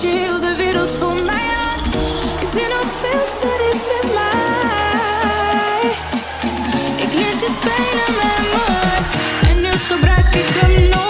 je heel de wereld voor mij had. Je zit nog veel te diep in mij. Ik leer je spelen met mijn hart. En nu gebruik ik hem nooit.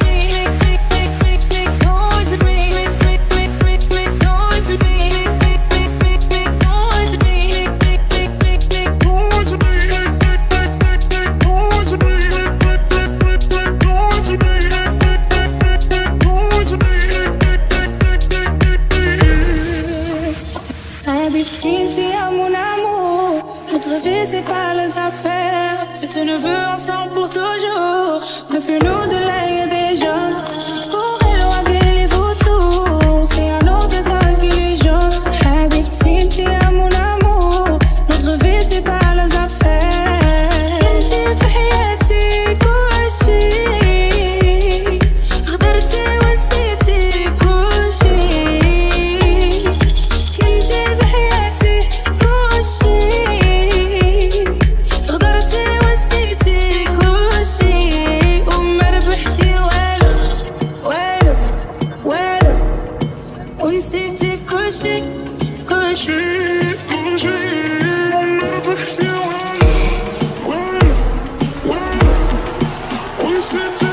C'est pas les affaires, si tu ne veux ensemble pour toujours, méfie-nous de l'œil des gens. Pour éloigner les vautours, c'est un autre intelligence. Habibti, à mon amour, notre vie c'est pas les affaires. Inti في حياتي كل شيء، غدرتي ونسيتي كل شيء. كنتي في حياتي كل شيء. ونسيتي كل شيء كل شيء كل شيء وانا بحكي ونسيتي